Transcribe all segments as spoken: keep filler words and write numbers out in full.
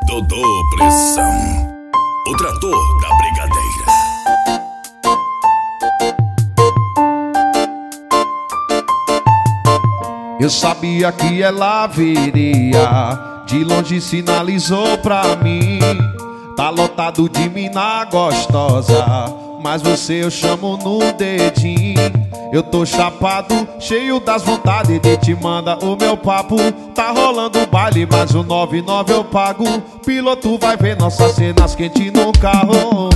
Dodô Pressão, o trator da brigadeira. Eu sabia que ela viria, de longe sinalizou pra mim. Tá lotado de mina gostosa, mas você eu chamo no dedinho. Eu tô chapado, cheio das vontades de te mandar o meu papo. Tá rolando o baile, mas o nove nove eu pago. Piloto vai ver nossas cenas quente no carro.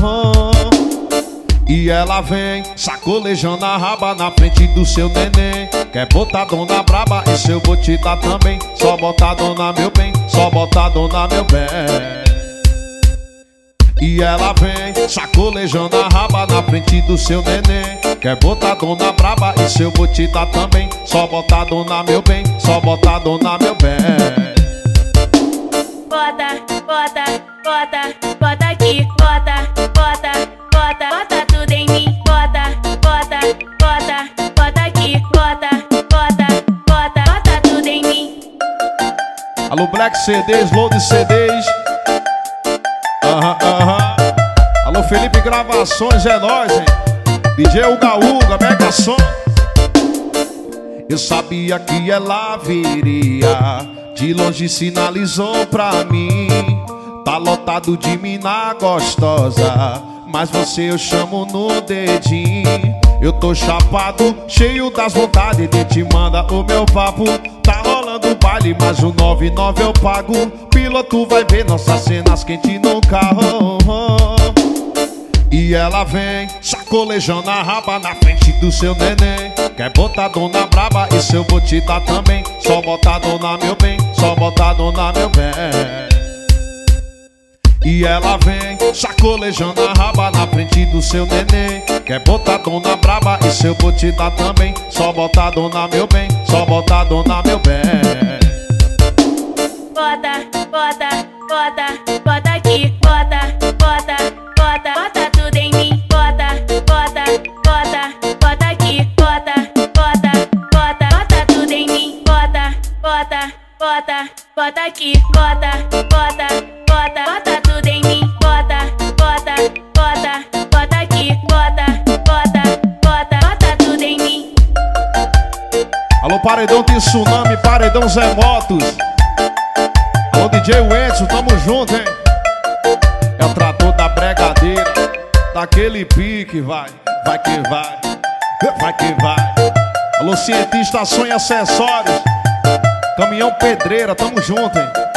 E ela vem, sacolejando a raba na frente do seu neném. Quer botar dona braba, isso eu vou te dar também. Só botar dona meu bem, só botar dona meu bem. E ela vem, sacolejando a raba na frente do seu neném. Quer botar dona braba, isso eu vou te dar também. Só botar dona meu bem, só botar dona meu bem. Bota, bota, bota, bota aqui. Bota, bota, bota, bota tudo em mim. Bota, bota, bota, bota aqui. Bota, bota, bota, bota tudo em mim. Alô Black C Ds, Load C Ds. Aham, aham. Alô Felipe Gravações, é nóis, hein? D J Uga Uga, Mega Som. Eu sabia que ela viria, de longe sinalizou pra mim. Tá lotado de mina gostosa, mas você eu chamo no dedinho. Eu tô chapado, cheio das vontades de te mandar o meu papo. Tá rolando o baile, mas o nove nove eu pago. Piloto vai ver nossas cenas quente no carro. E ela vem, sacolejando a raba na frente do seu neném. Quer botar dona braba, isso eu vou te dar também. Só botar dona meu bem, só botar dona meu bem. E ela vem, sacolejando a raba na frente do seu neném. Quer botar dona braba, isso eu vou te dar também. Só botar dona meu bem, só botar dona meu bem. Bota, bota, bota, bota aqui. Bota, bota, bota, bota tudo em mim. Bota, bota, bota, bota aqui. Bota, bota, bota, bota tudo em mim. Bota, bota, bota, bota aqui. Bota, bota, bota, bota tudo em mim. Bota, bota, bota, bota aqui. Bota, bota, bota, bota tudo em mim. Alô Paredão de Tsunami, Paredão Zé Motos. Alô D J Edson, tamo junto, hein? É o trator da bregadeira, daquele pique, vai, vai que vai, vai que vai. Alô cientista, som e acessórios, caminhão pedreira, tamo junto, hein?